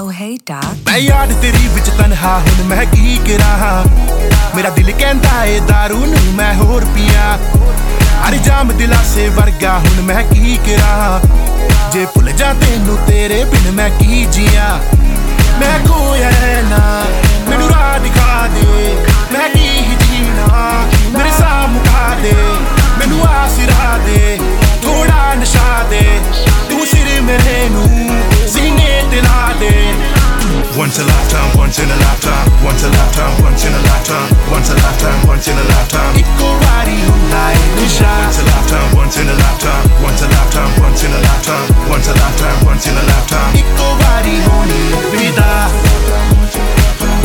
Oh hey Doc मैं याद तेरी विच तन्हा हुण मैं की करा मेरा दिल कहंदा ए दारू नूं मैं होर पिया हर जाम दिलासे वर्गा हुण मैं की करा जे भुल जा तेनू तेरे बिन मैं की जिया मैं खोया ना मैनू राह दिखा दे मैं की ही जीना मेरे साह मुका दे मैनू आसरा दे थोड़ा नशा दे तू सिर मेरे नू सीने ते ला दे Once a lifetime, once in a lifetime, once a lifetime, once in a lifetime, once a lifetime, once in a lifetime. Iko wari hunda hai nisha. Once a lifetime, once in a lifetime, once a lifetime, once in a lifetime, once a lifetime, once in a lifetime. Iko wari honi vida. Once a lifetime,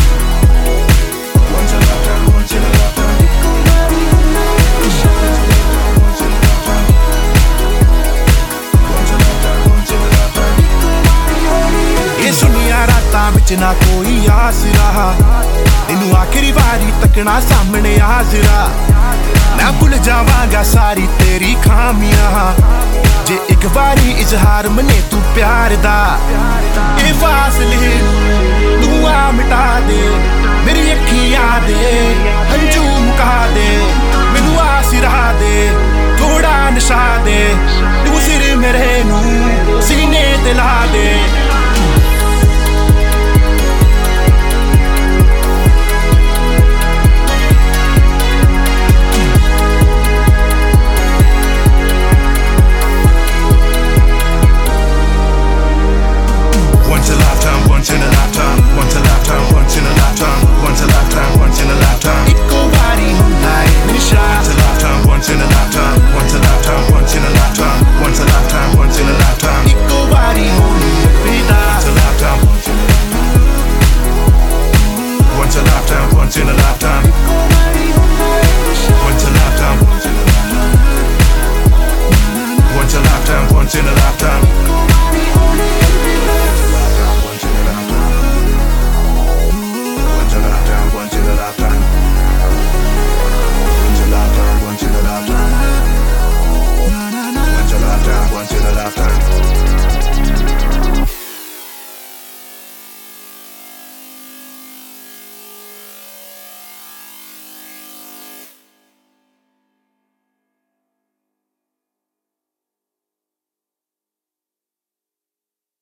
once in a lifetime. Iko wari hunda nisha. Once a lifetime, once in a lifetime. Iko wari honi. ये सुनिया रातां विच ना कोई आसरा तेनू आखिरी वारी तकना सामने हाजरा मैं भुल जावांगा सारी तेरी खामियां जे एक बारी इजहार मने तू प्यार दा ए फासले तू आ मिटा दे मेरी अखियां दे हंझू मुका दे मैनू आसरा दे थोड़ा नशा दे तू सिर मेरे नू सीने ते ला दे